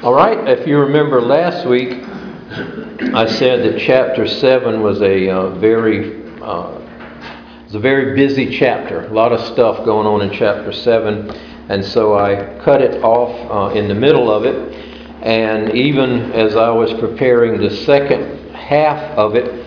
All right, if you remember last week, I said that chapter 7 was a very busy chapter. A lot of stuff going on in chapter 7, and so I cut it off in the middle of it. And even as I was preparing the second half of it,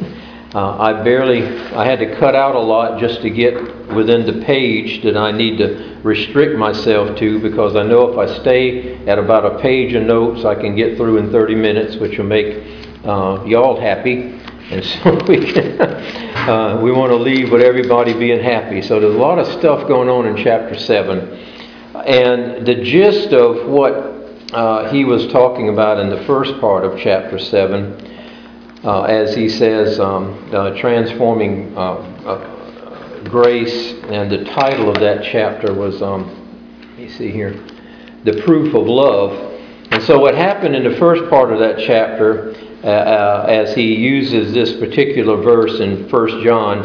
I had to cut out a lot just to get within the page that I need to restrict myself to, because I know if I stay at about a page of notes, I can get through in 30 minutes, which will make y'all happy. And so we want to leave with everybody being happy. So there's a lot of stuff going on in chapter 7. And the gist of what he was talking about in the first part of chapter 7, as he says, transforming grace, and the title of that chapter was, let me see here, the proof of love. And so what happened in the first part of that chapter, as he uses this particular verse in 1 John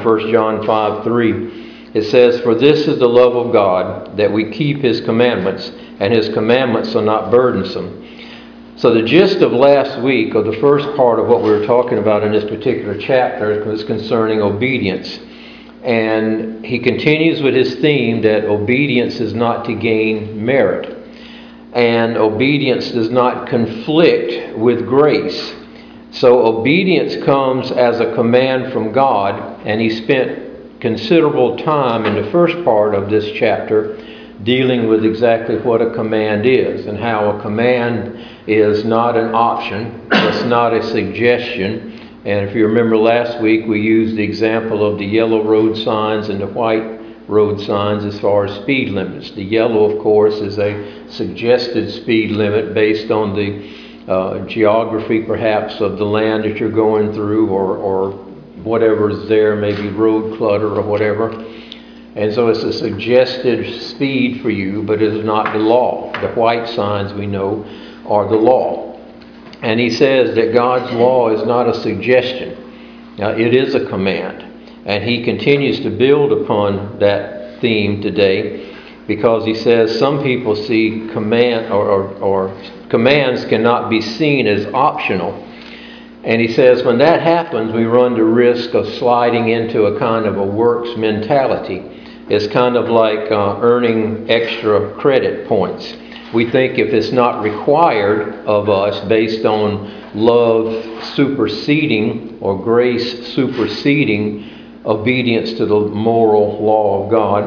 5:3, it says, "For this is the love of God, that we keep His commandments, and His commandments are not burdensome." So the gist of last week, or the first part of what we were talking about in this particular chapter, was concerning obedience. And he continues with his theme that obedience is not to gain merit. And obedience does not conflict with grace. So obedience comes as a command from God, and he spent considerable time in the first part of this chapter dealing with exactly what a command is, and how a command is not an option, it's not a suggestion. And if you remember last week, we used the example of the yellow road signs and the white road signs as far as speed limits. The yellow, of course, is a suggested speed limit based on the geography, perhaps, of the land that you're going through, or whatever is there, maybe road clutter or whatever. And so it's a suggested speed for you, but it is not the law. The white signs, we know, are the law. And he says that God's law is not a suggestion. Now, it is a command. And he continues to build upon that theme today, because he says some people see command or commands cannot be seen as optional. And he says when that happens, we run the risk of sliding into a kind of a works mentality. It's kind of like earning extra credit points. We think if it's not required of us based on love superseding or grace superseding obedience to the moral law of God,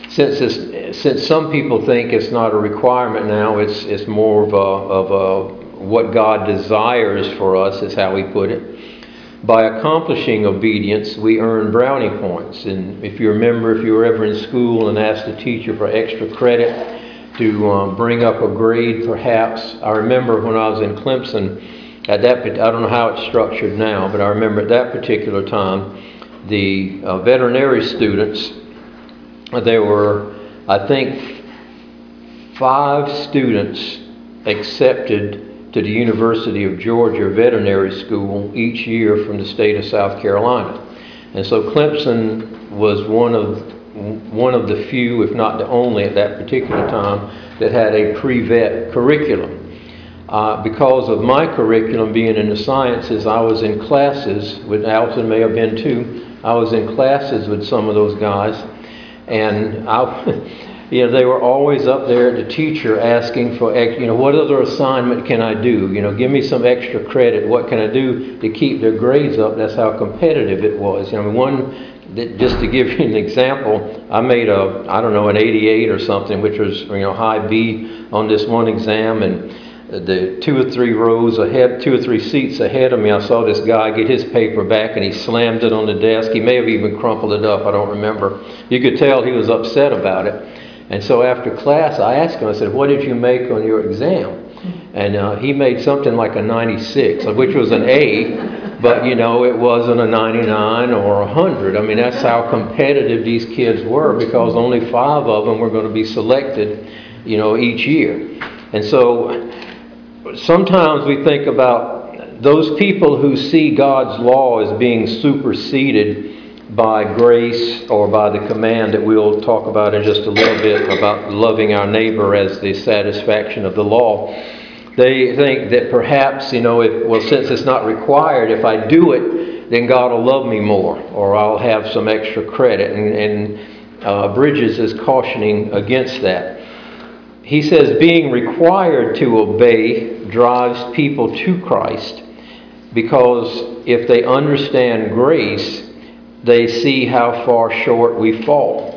since some people think it's not a requirement now, it's more of a what God desires for us, is how we put it. By accomplishing obedience, we earn brownie points. And if you remember, if you were ever in school and asked the teacher for extra credit to bring up a grade, perhaps. I remember when I was in Clemson, I don't know how it's structured now, but I remember at that particular time, the veterinary students, there were, I think, 5 students accepted to the University of Georgia Veterinary School each year from the state of South Carolina. And so Clemson was one of the few, if not the only at that particular time, that had a pre-vet curriculum. Because of my curriculum being in the sciences, I was in classes with, Alton may have been too, I was in classes with some of those guys, and they were always up there at the teacher asking for, what other assignment can I do? Give me some extra credit. What can I do to keep their grades up? That's how competitive it was. Just to give you an example, I made an 88 or something, which was, high B on this one exam, and the 2 or 3 rows ahead, 2 or 3 seats ahead of me, I saw this guy get his paper back, and he slammed it on the desk. He may have even crumpled it up, I don't remember. You could tell he was upset about it. And so after class, I asked him, I said, "What did you make on your exam?" And he made something like a 96, which was an A, but, it wasn't a 99 or 100. I mean, that's how competitive these kids were, because only 5 of them were going to be selected, each year. And so sometimes we think about those people who see God's law as being superseded by grace or by the command that we'll talk about in just a little bit, about loving our neighbor as the satisfaction of the law. They think that perhaps, since it's not required, if I do it, then God will love me more, or I'll have some extra credit. And Bridges is cautioning against that. He says being required to obey drives people to Christ, because if they understand grace, they see how far short we fall.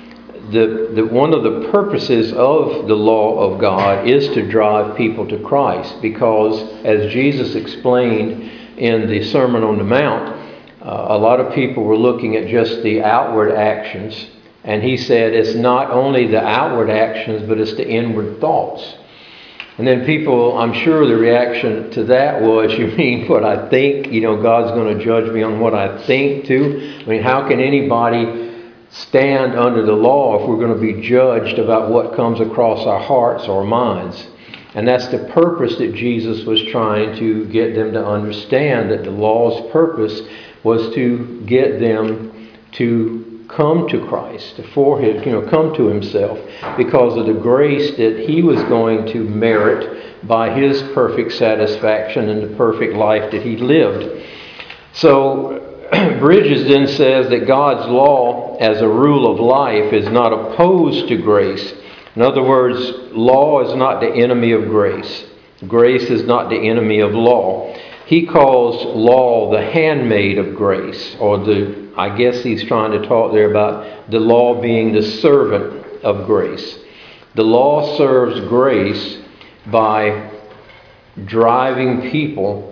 One of the purposes of the law of God is to drive people to Christ, because as Jesus explained in the Sermon on the Mount, a lot of people were looking at just the outward actions, and he said it's not only the outward actions, but it's the inward thoughts. And then people, I'm sure the reaction to that was, you mean what I think? God's going to judge me on what I think too? I mean, how can anybody stand under the law if we're going to be judged about what comes across our hearts or minds? And that's the purpose that Jesus was trying to get them to understand, that the law's purpose was to get them to come to Christ, come to Himself, because of the grace that He was going to merit by His perfect satisfaction and the perfect life that He lived. So Bridges then says that God's law as a rule of life is not opposed to grace. In other words, law is not the enemy of grace. Grace is not the enemy of law. He calls law the handmaid of grace, or I guess he's trying to talk there about the law being the servant of grace. The law serves grace by driving people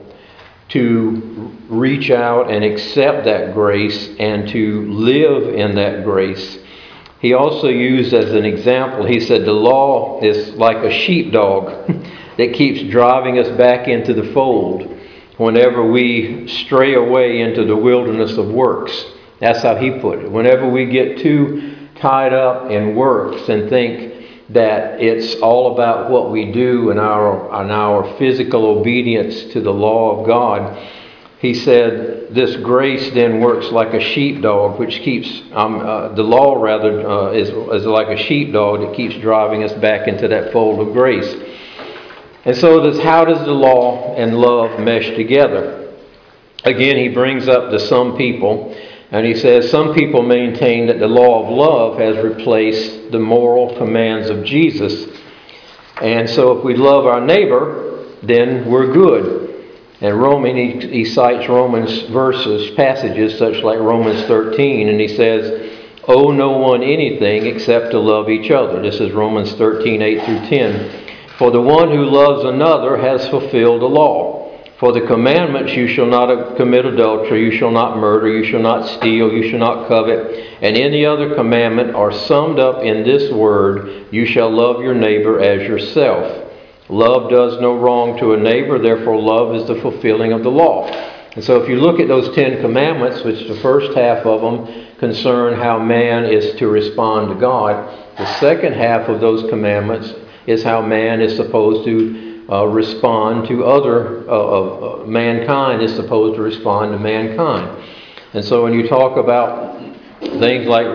to reach out and accept that grace and to live in that grace. He also used as an example, he said the law is like a sheepdog that keeps driving us back into the fold whenever we stray away into the wilderness of works. That's how he put it. Whenever we get too tied up in works and think that it's all about what we do and our physical obedience to the law of God, he said this grace then works like a sheepdog, which keeps the law rather is like a sheepdog that keeps driving us back into that fold of grace. And so how does the law and love mesh together? Again, he brings up the some people, and he says some people maintain that the law of love has replaced the moral commands of Jesus. And so if we love our neighbor, then we're good. And he cites Romans passages such like Romans 13, and he says, owe no one anything except to love each other. This is Romans 13, 8 through 10. For the one who loves another has fulfilled the law. For the commandments, you shall not commit adultery, you shall not murder, you shall not steal, you shall not covet, and any other commandment are summed up in this word, you shall love your neighbor as yourself. Love does no wrong to a neighbor, therefore love is the fulfilling of the law. And so if you look at those 10 commandments, which the first half of them concern how man is to respond to God, the second half of those commandments is how man is supposed to respond to mankind is supposed to respond to mankind. And so when you talk about things like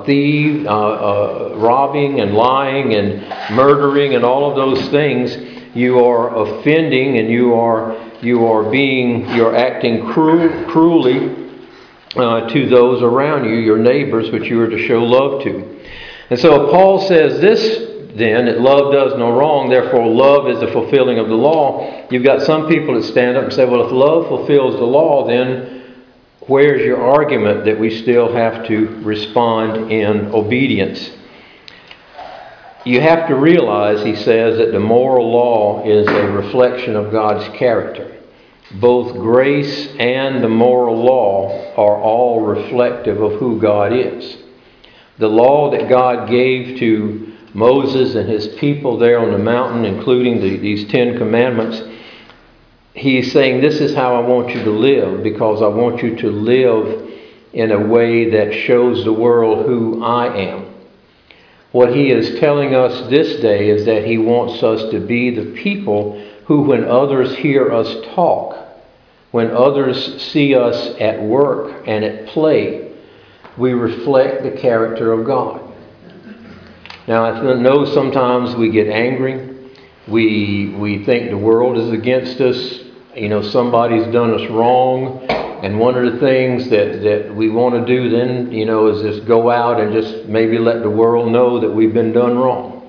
robbing and lying and murdering and all of those things, you are offending and you're acting cruelly to those around you, your neighbors, which you are to show love to. And so Paul says this then, that love does no wrong, therefore love is the fulfilling of the law. You've got some people that stand up and say, well, if love fulfills the law, then where's your argument that we still have to respond in obedience? You have to realize, he says, that the moral law is a reflection of God's character. Both grace and the moral law are all reflective of who God is. The law that God gave to Moses and his people there on the mountain, including these 10 commandments, he's saying, this is how I want you to live, because I want you to live in a way that shows the world who I am. What he is telling us this day is that he wants us to be the people who, when others hear us talk, when others see us at work and at play, we reflect the character of God. Now, I know sometimes we get angry, We think the world is against us. Somebody's done us wrong. And one of the things that we want to do then, is just go out and just maybe let the world know that we've been done wrong.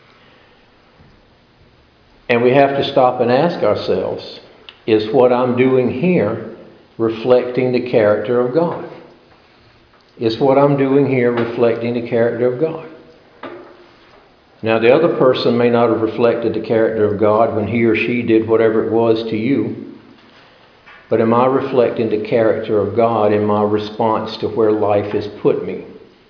And we have to stop and ask ourselves, is what I'm doing here reflecting the character of God? Is what I'm doing here reflecting the character of God? Now, the other person may not have reflected the character of God when he or she did whatever it was to you. But am I reflecting the character of God in my response to where life has put me?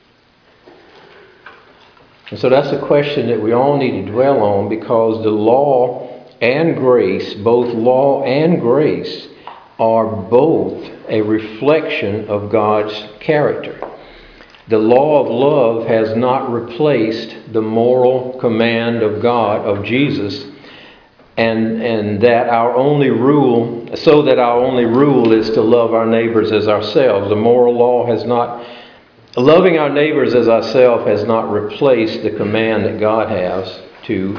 And so that's a question that we all need to dwell on, because the law and grace, both law and grace, are both a reflection of God's character. The law of love has not replaced the moral command of God, of Jesus, and that our only rule, so that our only rule is to love our neighbors as ourselves. The moral law has not, loving our neighbors as ourselves has not replaced the command that God has to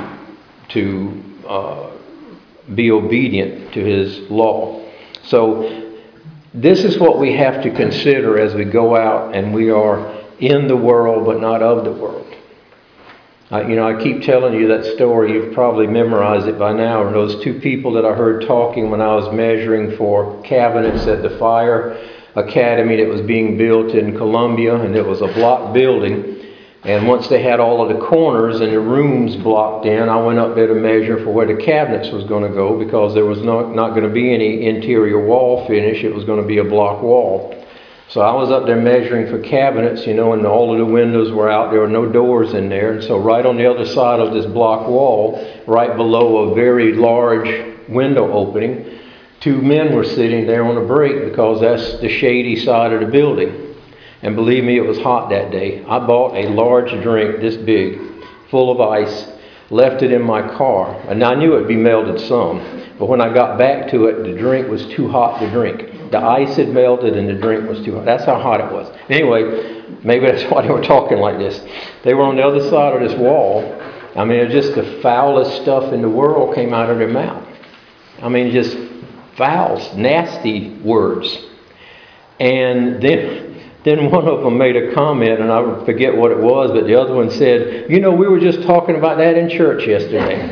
be obedient to His law. So this is what we have to consider as we go out and we are in the world but not of the world. I keep telling you that story. You've probably memorized it by now. Those two people that I heard talking when I was measuring for cabinets at the fire academy that was being built in Columbia, and it was a block building. And once they had all of the corners and the rooms blocked in, I went up there to measure for where the cabinets was going to go, because there was not going to be any interior wall finish. It was going to be a block wall. So I was up there measuring for cabinets, and all of the windows were out. There were no doors in there. And so right on the other side of this block wall, right below a very large window opening, two men were sitting there on a break, because that's the shady side of the building. And believe me, it was hot that day. I bought a large drink this big, full of ice, left it in my car. And I knew it would be melted some. But when I got back to it, the drink was too hot to drink. The ice had melted and the drink was too hot. That's how hot it was. Anyway, maybe that's why they were talking like this. They were on the other side of this wall. I mean, it was just the foulest stuff in the world came out of their mouth. I mean, just foul, nasty words. And then one of them made a comment, and I forget what it was, but the other one said, we were just talking about that in church yesterday.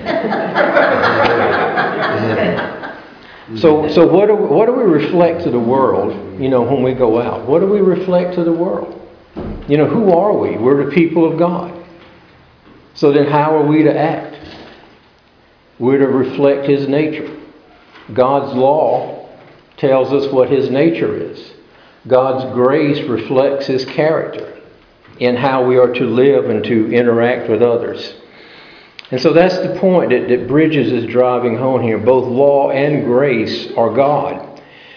So what do we reflect to the world, when we go out? What do we reflect to the world? Who are we? We're the people of God. So then how are we to act? We're to reflect His nature. God's law tells us what His nature is. God's grace reflects His character in how we are to live and to interact with others. And so that's the point that Bridges is driving home here. Both law and grace are God.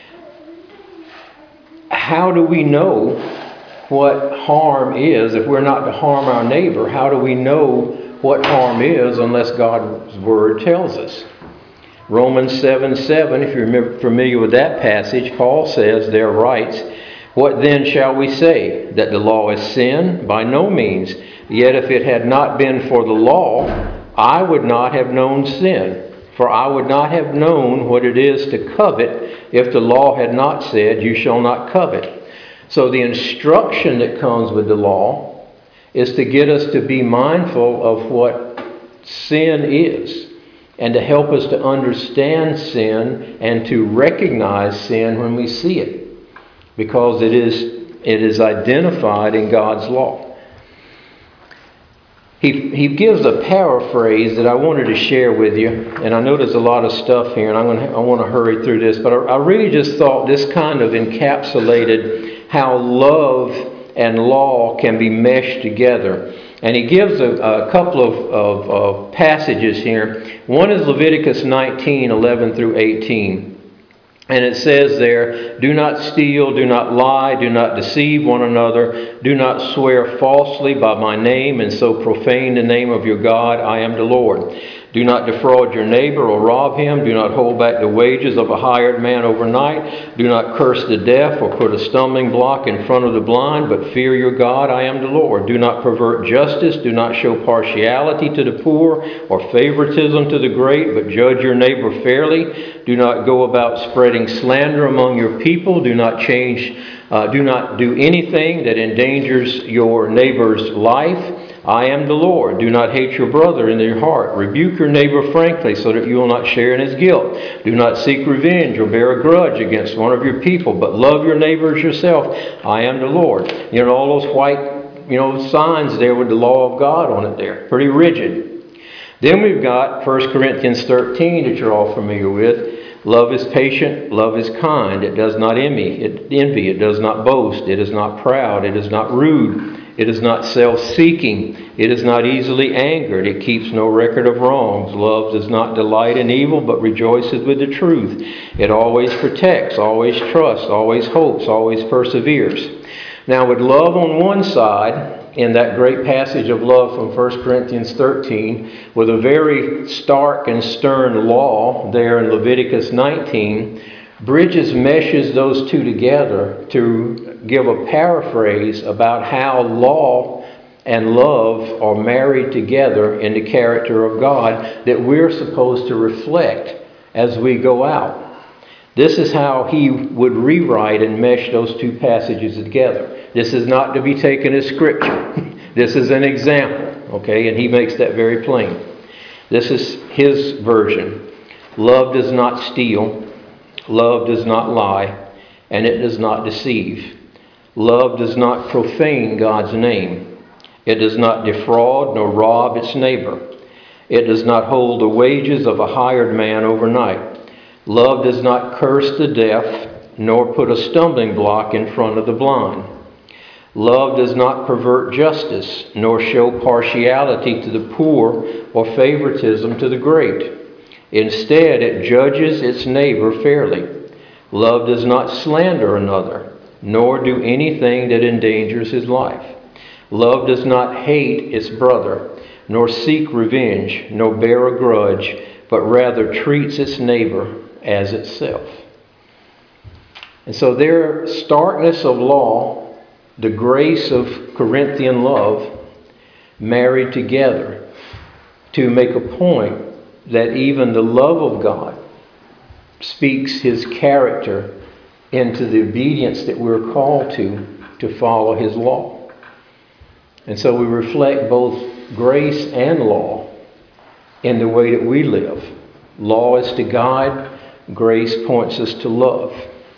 How do we know what harm is if we're not to harm our neighbor? How do we know what harm is unless God's Word tells us? Romans 7:7, if you're familiar with that passage, Paul says there, writes, "What then shall we say? That the law is sin? By no means. Yet if it had not been for the law, I would not have known sin. For I would not have known what it is to covet if the law had not said, you shall not covet." So the instruction that comes with the law is to get us to be mindful of what sin is, and to help us to understand sin and to recognize sin when we see it, because it is identified in God's law. He gives a paraphrase that I wanted to share with you, and I know there's a lot of stuff here, and I want to hurry through this, but I really just thought this kind of encapsulated how love and law can be meshed together. And he gives a couple of passages here. One is Leviticus 19:11 through 18. And it says there, "Do not steal, do not lie, do not deceive one another, do not swear falsely by my name, and so profane the name of your God. I am the Lord. Do not defraud your neighbor or rob him. Do not hold back the wages of a hired man overnight. Do not curse the deaf or put a stumbling block in front of the blind, but fear your God. I am the Lord. Do not pervert justice. Do not show partiality to the poor or favoritism to the great, but judge your neighbor fairly. Do not go about spreading slander among your people. Do not do anything that endangers your neighbor's life. I am the Lord. Do not hate your brother in your heart. Rebuke your neighbor frankly so that you will not share in his guilt. Do not seek revenge or bear a grudge against one of your people, but love your neighbor as yourself. I am the Lord. You know, all those white, signs there with the law of God on it there. Pretty rigid. Then we've got 1 Corinthians 13 that you're all familiar with. Love is patient, love is kind. It does not envy, it does not boast, it is not proud, it is not rude. It is not self-seeking. It is not easily angered. It keeps no record of wrongs. Love does not delight in evil, but rejoices with the truth. It always protects, always trusts, always hopes, always perseveres. Now, with love on one side, in that great passage of love from 1 Corinthians 13, with a very stark and stern law there in Leviticus 19, Bridges meshes those two together to give a paraphrase about how law and love are married together in the character of God that we're supposed to reflect as we go out. This is how he would rewrite and mesh those two passages together. This is not to be taken as scripture. This is an example, okay? And he makes that very plain. This is his version. Love does not steal. Love does not lie, and it does not deceive. Love does not profane God's name. It does not defraud nor rob its neighbor. It does not hold the wages of a hired man overnight. Love does not curse the deaf, nor put a stumbling block in front of the blind. Love does not pervert justice, nor show partiality to the poor or favoritism to the great. Instead, it judges its neighbor fairly. Love does not slander another, nor do anything that endangers his life. Love does not hate its brother, nor seek revenge, nor bear a grudge, but rather treats its neighbor as itself. And so their starkness of law, the grace of Corinthian love, married together to make a point that even the love of God speaks his character into the obedience that we're called to follow his law. And so we reflect both grace and law in the way that we live. Law is to guide, grace points us to love.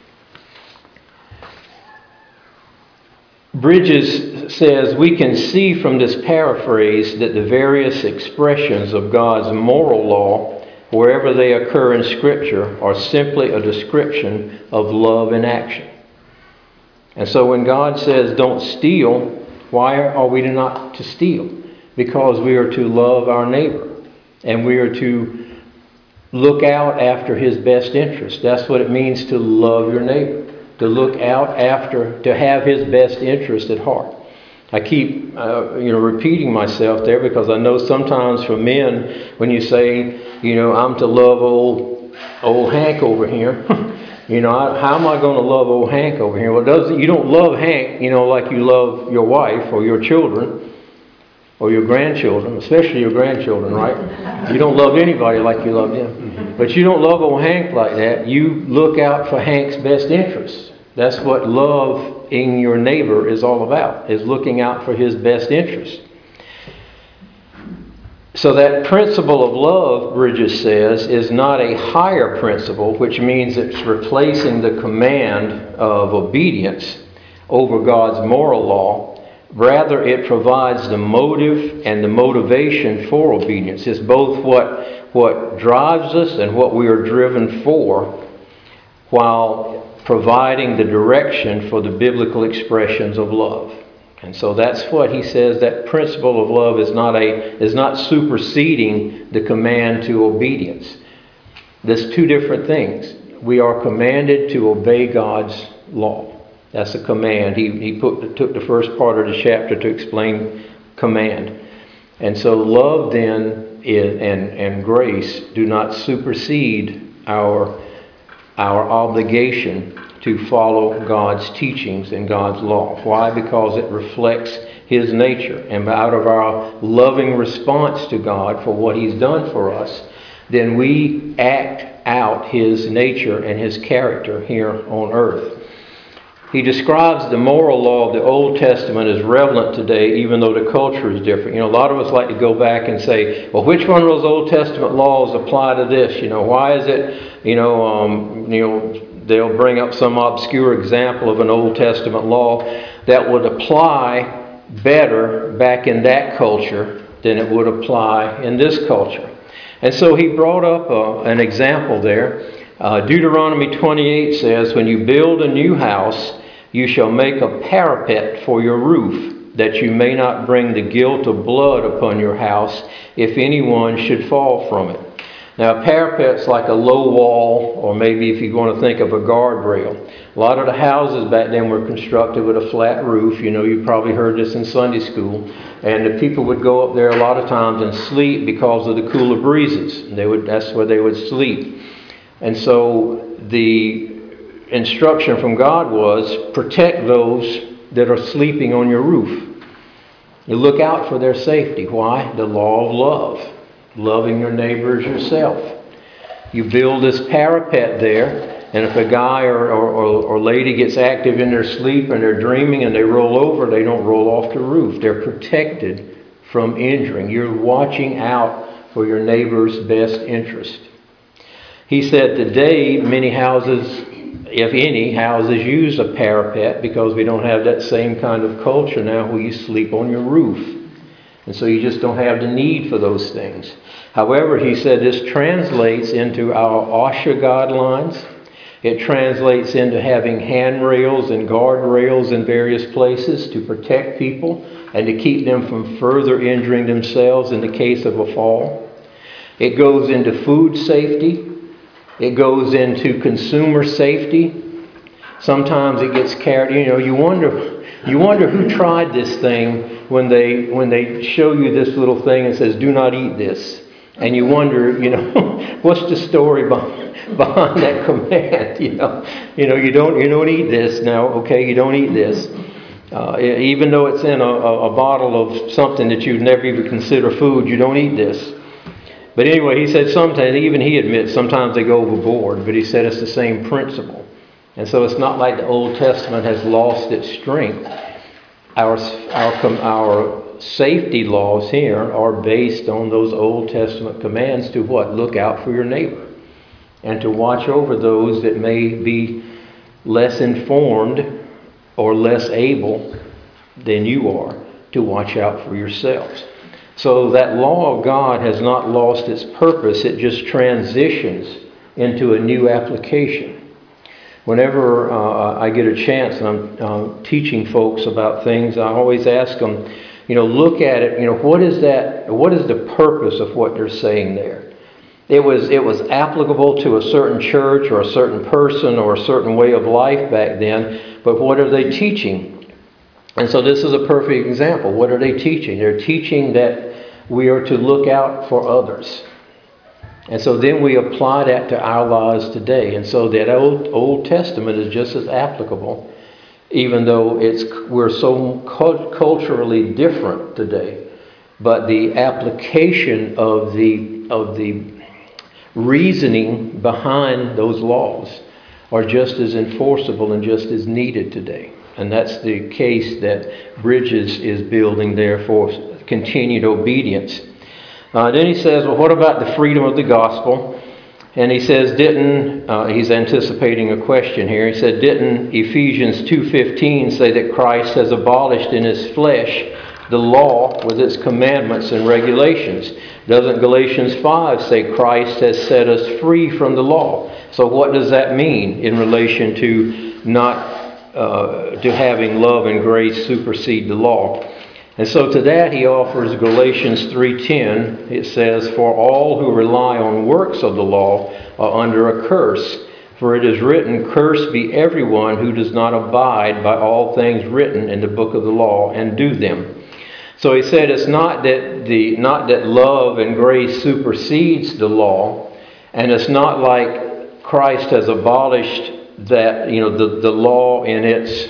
Bridges says we can see from this paraphrase that the various expressions of God's moral law, wherever they occur in Scripture, are simply a description of love in action. And so when God says don't steal, why are we not to steal? Because we are to love our neighbor, and we are to look out after his best interest. That's what it means to love your neighbor. To look out after, to have his best interest at heart. I keep repeating myself there because I know sometimes for men, when you say, I'm to love old Hank over here, how am I going to love old Hank over here? Well, you don't love Hank, like you love your wife or your children or your grandchildren, especially your grandchildren, right? You don't love anybody like you love them. But you don't love old Hank like that. You look out for Hank's best interests. That's what love in your neighbor is all about, is looking out for his best interests. So that principle of love, Bridges says, is not a higher principle, which means it's replacing the command of obedience over God's moral law. Rather, it provides the motive and the motivation for obedience. It's both what drives us and what we are driven for, while providing the direction for the biblical expressions of love. And so that's what he says, that principle of love is not superseding the command to obedience. There's two different things. We are commanded to obey God's law. That's a command. He took the first part of the chapter to explain command. And so love then and grace do not supersede our obligation to follow God's teachings and God's law. Why? Because it reflects His nature. And out of our loving response to God for what He's done for us, then we act out His nature and His character here on earth. He describes the moral law of the Old Testament as relevant today, even though the culture is different. A lot of us like to go back and say, well, which one of those Old Testament laws apply to this? Why is it, they'll bring up some obscure example of an Old Testament law that would apply better back in that culture than it would apply in this culture. And so he brought up an example there. Deuteronomy 28 says, when you build a new house, you shall make a parapet for your roof, that you may not bring the guilt of blood upon your house if anyone should fall from it. Now, a parapet's like a low wall, or maybe if you want to think of a guardrail. A lot of the houses back then were constructed with a flat roof. You probably heard this in Sunday school. And the people would go up there a lot of times and sleep because of the cooler breezes. That's where they would sleep. And so the instruction from God was, protect those that are sleeping on your roof. You look out for their safety. Why? The law of love. Loving your neighbor as yourself. You build this parapet there, and if a guy or lady gets active in their sleep and they're dreaming and they roll over, they don't roll off the roof. They're protected from injuring. You're watching out for your neighbor's best interest. He said today many houses, if any, houses use a parapet because we don't have that same kind of culture now where you sleep on your roof. And so you just don't have the need for those things. However, he said this translates into our OSHA guidelines. It translates into having handrails and guardrails in various places to protect people and to keep them from further injuring themselves in the case of a fall. It goes into food safety. It goes into consumer safety. Sometimes it gets carried. You wonder who tried this thing when they show you this little thing and says, "Do not eat this," and you wonder, what's the story behind that command? You don't eat this now. Okay, you don't eat this, even though it's in a bottle of something that you'd never even consider food. You don't eat this. But anyway, he said sometimes, even he admits, sometimes they go overboard. But he said it's the same principle. And so it's not like the Old Testament has lost its strength. Our safety laws here are based on those Old Testament commands to what? Look out for your neighbor. And to watch over those that may be less informed or less able than you are to watch out for yourselves. So that law of God has not lost its purpose. It just transitions into a new application. Whenever I get a chance and I'm teaching folks about things, I always ask them, look at it, what is the purpose of what they're saying there? It was applicable to a certain church or a certain person or a certain way of life back then, but what are they teaching? And so this is a perfect example. What are they teaching? They're teaching that we are to look out for others. And so then we apply that to our lives today. And so that Old Testament is just as applicable, even though we're so culturally different today. But the application of the reasoning behind those laws are just as enforceable and just as needed today. And that's the case that Bridges is building there for continued obedience. Then he says, well, what about the freedom of the gospel? And he says, he's anticipating a question here. He said, didn't Ephesians 2:15 say that Christ has abolished in his flesh the law with its commandments and regulations? Doesn't Galatians 5 say Christ has set us free from the law? So what does that mean in relation to to having love and grace supersede the law? And so to that he offers Galatians 3:10. It says, for all who rely on works of the law are under a curse. For it is written, cursed be everyone who does not abide by all things written in the book of the law and do them. So he said it's not that love and grace supersedes the law, and it's not like Christ has abolished that, the law in its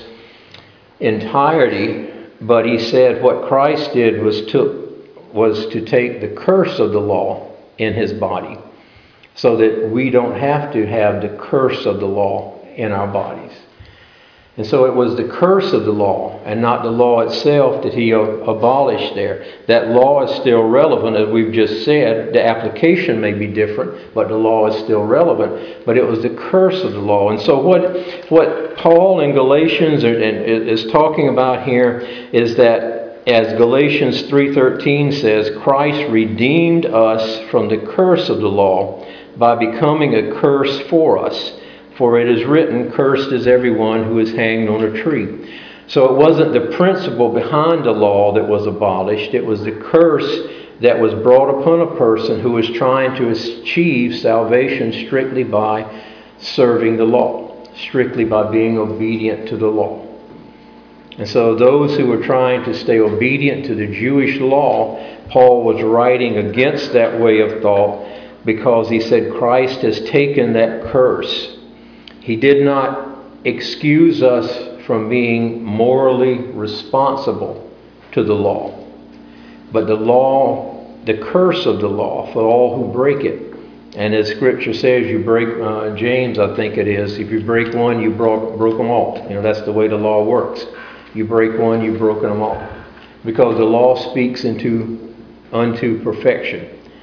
entirety, but he said what Christ did was to take the curse of the law in his body, so that we don't have to have the curse of the law in our bodies. And so it was the curse of the law and not the law itself that he abolished there. That law is still relevant, as we've just said. The application may be different, but the law is still relevant. But it was the curse of the law. And so what Paul in Galatians is talking about here is that, as Galatians 3:13 says, Christ redeemed us from the curse of the law by becoming a curse for us. For it is written, cursed is everyone who is hanged on a tree. So it wasn't the principle behind the law that was abolished. It was the curse that was brought upon a person who was trying to achieve salvation strictly by serving the law, strictly by being obedient to the law. And so those who were trying to stay obedient to the Jewish law, Paul was writing against that way of thought, because he said Christ has taken that curse. He did not excuse us from being morally responsible to the law. But the law, the curse of the law for all who break it. And as Scripture says, you break, James I think it is, if you break one, you broke them all. That's the way the law works. You break one, you've broken them all. Because the law speaks unto perfection.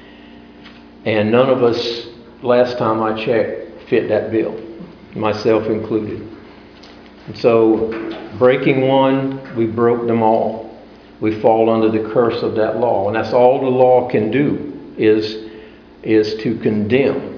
And none of us, last time I checked, fit that bill. Myself included. And so, breaking one, we broke them all. We fall under the curse of that law. And that's all the law can do, is to condemn.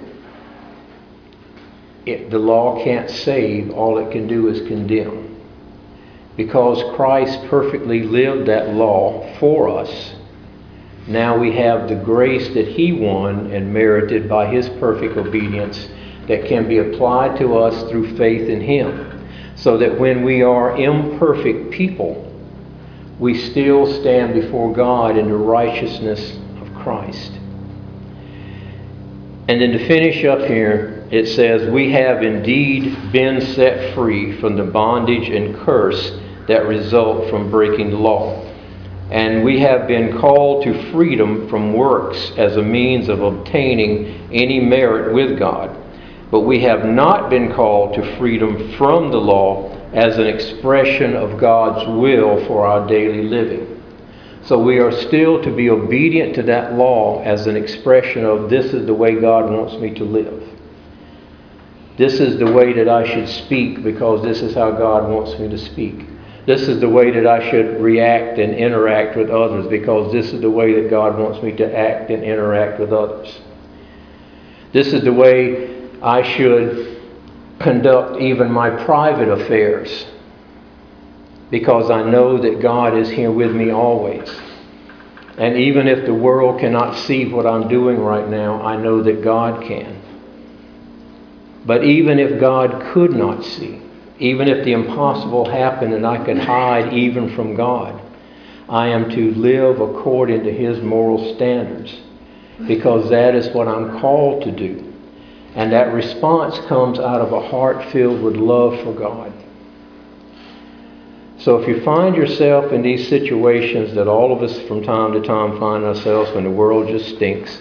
The law can't save. All it can do is condemn. Because Christ perfectly lived that law for us, now we have the grace that he won and merited by his perfect obedience that can be applied to us through faith in him. So that when we are imperfect people, we still stand before God in the righteousness of Christ. And then to finish up here, it says, we have indeed been set free from the bondage and curse that result from breaking the law. And we have been called to freedom from works as a means of obtaining any merit with God. But we have not been called to freedom from the law as an expression of God's will for our daily living. So we are still to be obedient to that law as an expression of, this is the way God wants me to live. This is the way that I should speak, because this is how God wants me to speak. This is the way that I should react and interact with others, because this is the way that God wants me to act and interact with others. This is the way I should conduct even my private affairs, because I know that God is here with me always. And even if the world cannot see what I'm doing right now, I know that God can. But even if God could not see, even if the impossible happened and I could hide even from God, I am to live according to his moral standards, because that is what I'm called to do. And that response comes out of a heart filled with love for God. So if you find yourself in these situations that all of us from time to time find ourselves when the world just stinks,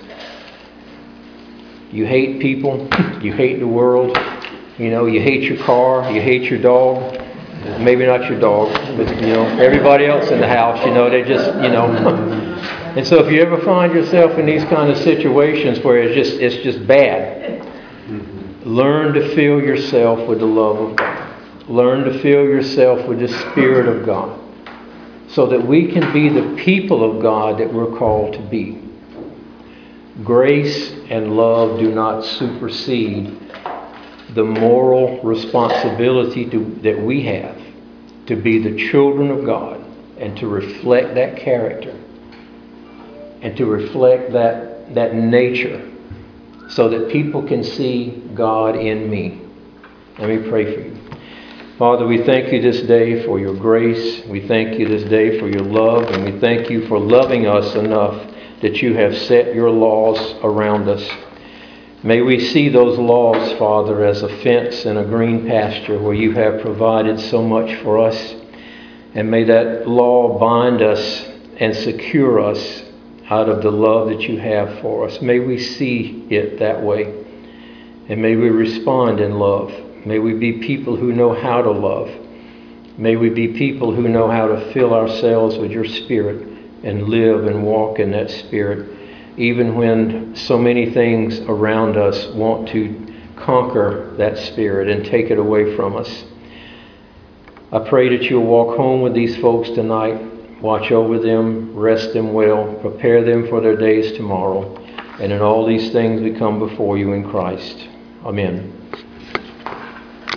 you hate people, you hate the world, you hate your car, you hate your dog, maybe not your dog, but everybody else in the house, they just, And so if you ever find yourself in these kind of situations where it's just bad, learn to fill yourself with the love of God. Learn to fill yourself with the Spirit of God, so that we can be the people of God that we're called to be. Grace and love do not supersede the moral responsibility that we have to be the children of God and to reflect that character and to reflect that nature, so that people can see God in me. Let me pray for you. Father, we thank you this day for your grace. We thank you this day for your love, and we thank you for loving us enough that you have set your laws around us. May we see those laws, Father, as a fence in a green pasture where you have provided so much for us. And may that law bind us and secure us out of the love that you have for us. May we see it that way. And may we respond in love. May we be people who know how to love. May we be people who know how to fill ourselves with your Spirit and live and walk in that Spirit, even when so many things around us want to conquer that Spirit and take it away from us. I pray that you'll walk home with these folks tonight, watch over them, rest them well, prepare them for their days tomorrow. And in all these things we come before you in Christ. Amen.